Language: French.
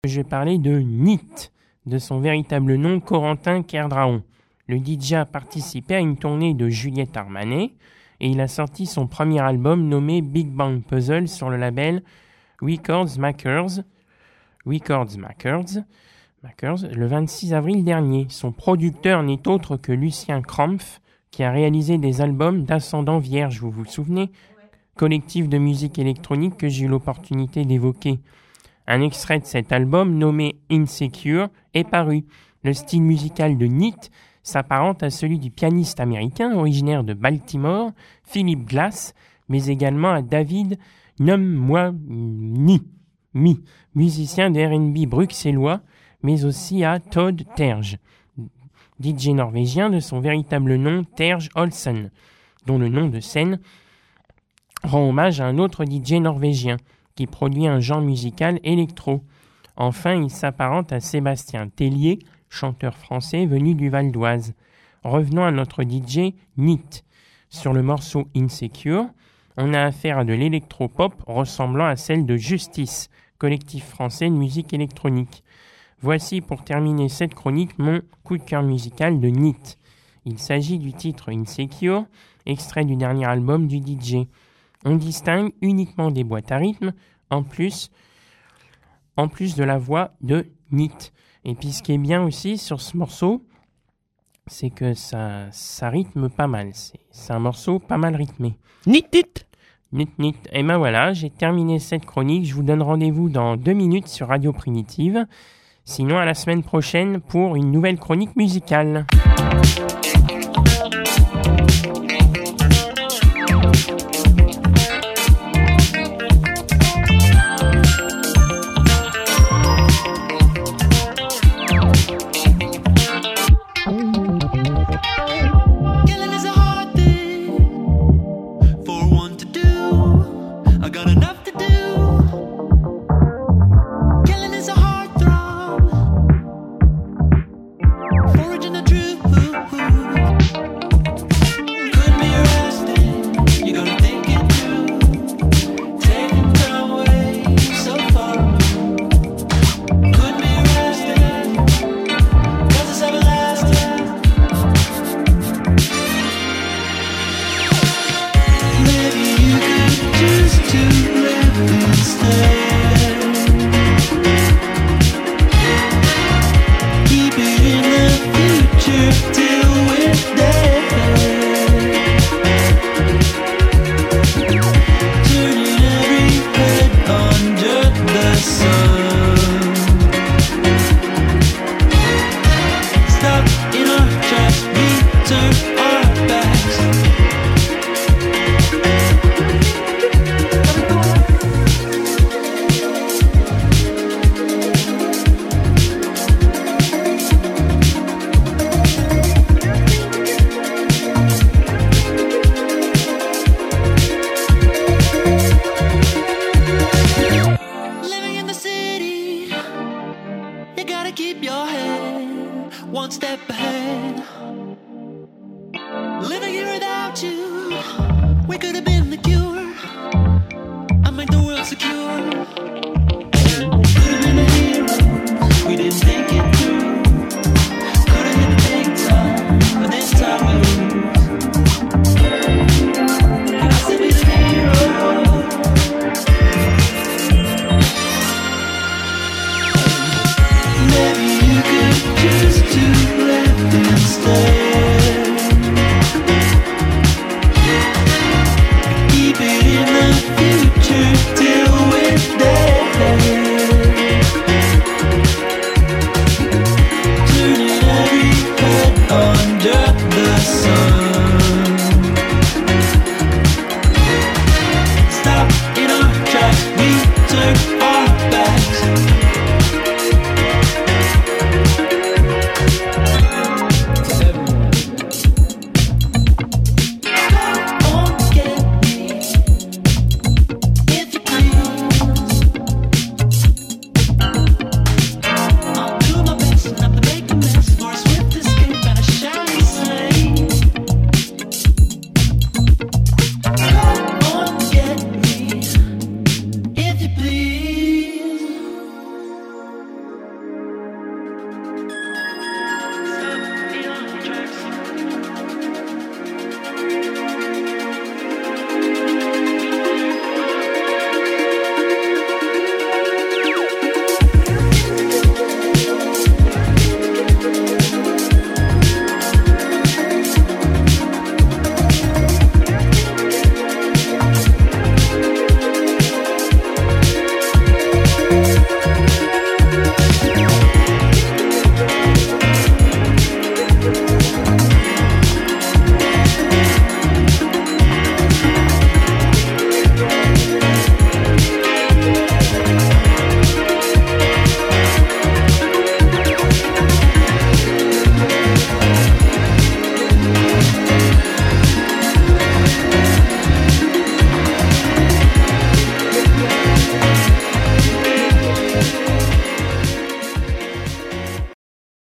Je vais parler de NIT, de son véritable nom Corentin Kerdraon. Le DJ a participé à une tournée de Juliette Armanet et il a sorti son premier album nommé Big Bang Puzzle sur le label Records Makers le 26 avril dernier. Son producteur n'est autre que Lucien Krampf, qui a réalisé des albums d'Ascendant Vierge, vous vous souvenez ? Collectif de musique électronique que j'ai eu l'opportunité d'évoquer. Un extrait de cet album, nommé Insecure, est paru. Le style musical de NIT s'apparente à celui du pianiste américain originaire de Baltimore, Philip Glass, mais également à David Numwani, musicien de R&B bruxellois, mais aussi à Todd Terje, DJ norvégien de son véritable nom Terje Olsen, dont le nom de scène rend hommage à un autre DJ norvégien qui produit un genre musical électro. Enfin, il s'apparente à Sébastien Tellier, chanteur français venu du Val d'Oise. Revenons à notre DJ NIT. Sur le morceau Insecure, on a affaire à de l'électro-pop ressemblant à celle de Justice, collectif français de musique électronique. Voici pour terminer cette chronique mon coup de cœur musical de NIT. Il s'agit du titre Insecure, extrait du dernier album du DJ. On distingue uniquement des boîtes à rythme, en plus de la voix de NIT. Et puis ce qui est bien aussi sur ce morceau, c'est que ça rythme pas mal. C'est un morceau pas mal rythmé. NIT. Et ben voilà, j'ai terminé cette chronique. Je vous donne rendez-vous dans 2 minutes sur Radio Primitive. Sinon, à la semaine prochaine pour une nouvelle chronique musicale. Maybe you could choose to let them stay.